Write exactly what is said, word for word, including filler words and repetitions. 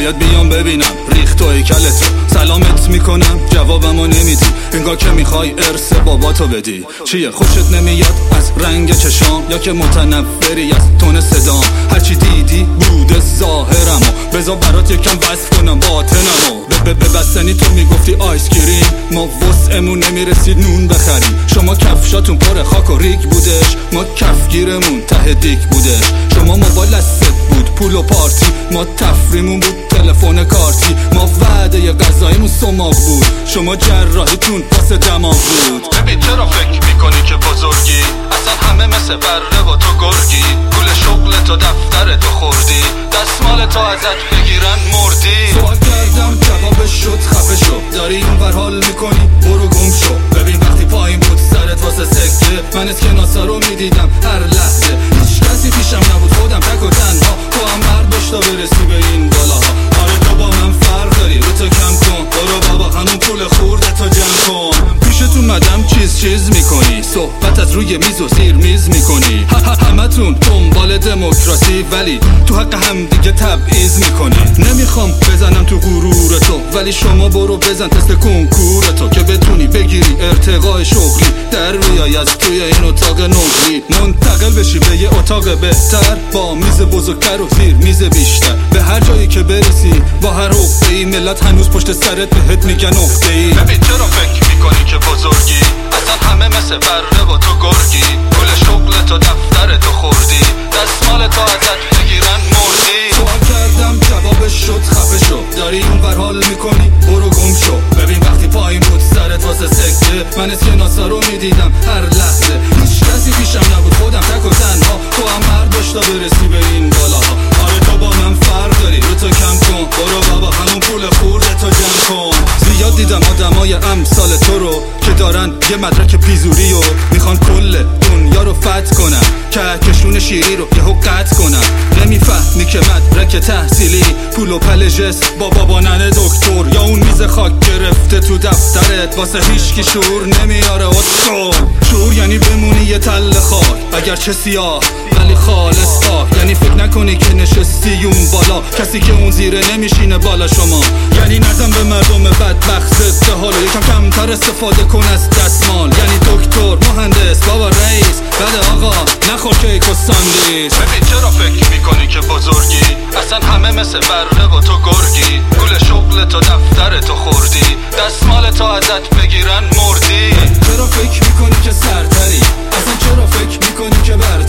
نمیاد بیام ببینم ریخت و هیکلتو. سلامت میکنم جوابمو نمیدی، انگار که میخوای ارث باباتو بدی. چیه خوشت نمیاد از رنگ چشام، یا که متنفری از تون صدام؟ هرچی دیدی بوده ظاهرمو، بذار برات یکم وصف کنم باطنمو. ببستنی تو میگفتی آیس کریم، ما وسعمون نمیرسید نون بخریم. شما کفشاتون پر خاک و ریگ بودش، ما کفگیرمون ته دیگ بودش. شما موبایل دستت بود پول و پارتی، ما تفریمون بود تلفن کارتی. ما وعده غذاییمون سماق بود، شما جراحیتون واسه دماغ بود. ببین چرا فکر میکنی که بزرگی؟ اصلا همه مثل بره و تو گرگی. پول شغل تو دفتر تو خوردی، دستمال تو ازت بگیرن مردی. سوال کردم جوابش شد خفه شو، داری اون ور حال میکنی برو گم شو. ببین وقتی پایین بود سرت واسه سکته، من اسکناسا رو میدیدم هر لحظه. هیچ کسی پیشم نبود خودم تک و تنها، تو هم مرد باش تا برسی به این بالاها. آره تو با من فرق داری، رو تو کم کن برو بابا همون پول خورده تو جمع کن. پیشت اومدم چیز چیز میکنی، صحبت از روی میز و زیر میز میکنی. همتون دنبال دموکراسی ولی تو حق هم دیگه تبعیض میکنی. نمیخوام بزنم تو غرور تو، ولی شما برو بزن تست کنکور تو، که بتونی بگیری ارتقای شغلی، در بیای از توی این اتاق نقلی. منتقل بشی به یه اتاق بهتر، با میز بزرگتر و زیر میز بیشتر. به هر جایی که برسی با هر عقده‌ای، ملت هنوز پشت سرت بهت میگن افته‌ای. ببین چرا فکر میکنی که بزرگی؟ اصلا همه مثل بره و تو گرگی. پول شغل تو دفتر تو خوردی، دستمال تو ازت بگیرن مردی. سوال کردم جوابش شد خفه شو، داری اون ور حال میکنی برو گم شو. ببین وقتی پایین بود سرت واسه سکته، من اسکناسا رو میدیدم هر لحظه. هیچ کسی پیشم نبود خودم تک و تنها، تو هم مرد باش تا برسی به این بالاها. آره تو با من فرق داری، رو تو کم کن برو بابا همون پول خورده تو جمع کن. زیاد دیدم آدمای امثال تو رو که دارن یه مدرک پیزوری و میخوان کل دنیا رو فتح کنن، که کشون شیری رو یهو قطع کنن. نمیفهمی که مدرک تحصیلی پول و پلژس با بابا ننه دکتر، یا اون میز خاک گرفته تو دفترت واسه هیچکی شور نمیاره. اصول شور یعنی بمونی یه تل خاک، اگر چه سیاه ولی خالص پاک. یعنی فکر نکنی که نشستی اون بالا، کسی که اون زیره نمیشینه بالا شما. یعنی نزن به مردم بدبخت به حالا، یکم کمتر استفاده کن از دستمال. یعنی دکتر مهندس بابا رئیس، بده آقا نخور کیک و ساندویچ. ببین چرا فکر میکنی که بزرگی؟ اصلا همه مثل بره و تو گرگی. پول شغل تو دفتر تو خوردی، دستمال تو ازت بگیرن مردی. چرا فکر میکنی که سرتری؟ اصلا چرا فکر میکنی که برتری؟